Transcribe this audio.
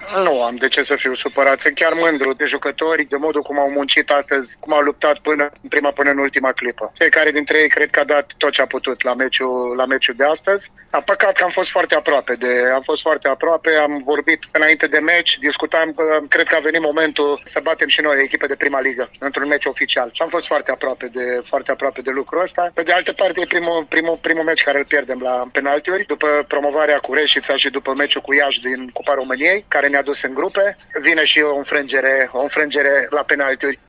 Nu am de ce să fiu supărat. Sunt chiar mândru de jucători, de modul cum au muncit astăzi, cum au luptat până în ultima clipă. Fiecare dintre ei cred că a dat tot ce a putut la meciul de astăzi. A păcat că am fost foarte aproape, am vorbit înainte de meci, discutam că cred că a venit momentul să batem și noi echipe de prima ligă într-un meci oficial. Și am fost foarte aproape de lucrul ăsta. Pe de altă parte, e primul meci care îl pierdem la penaltiuri, după promovarea cu Reșița și după meciul cu Iași din Cupa României, care ne-a dus în grupe. Vine și o înfrângere la penaltiuri.